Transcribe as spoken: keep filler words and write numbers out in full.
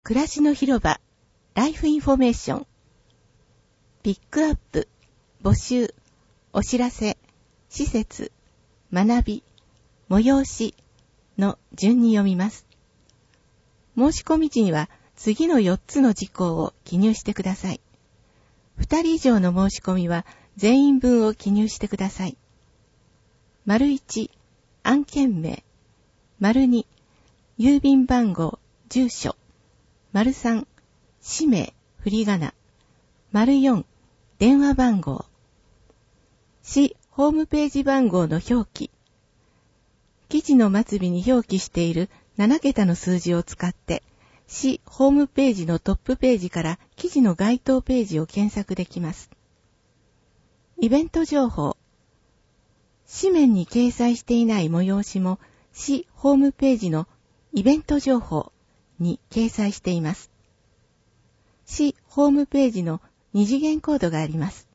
暮らしの広場ライフインフォメーション、ピックアップ、募集、お知らせ、施設、学び、催しの順に読みます。申し込み時には次のよっつの事項を記入してください。ふたり以上の申し込みは全員分を記入してください。丸いち、案件名。丸に、郵便番号、住所。丸さん、氏名、振り仮名。丸よん、電話番号。市ホームページ番号の表記。記事の末尾に表記しているななけたの数字を使って、市ホームページのトップページから記事の該当ページを検索できます。イベント情報。紙面に掲載していない催しも市ホームページのイベント情報に掲載しています。市ホームページの二次元コードがあります。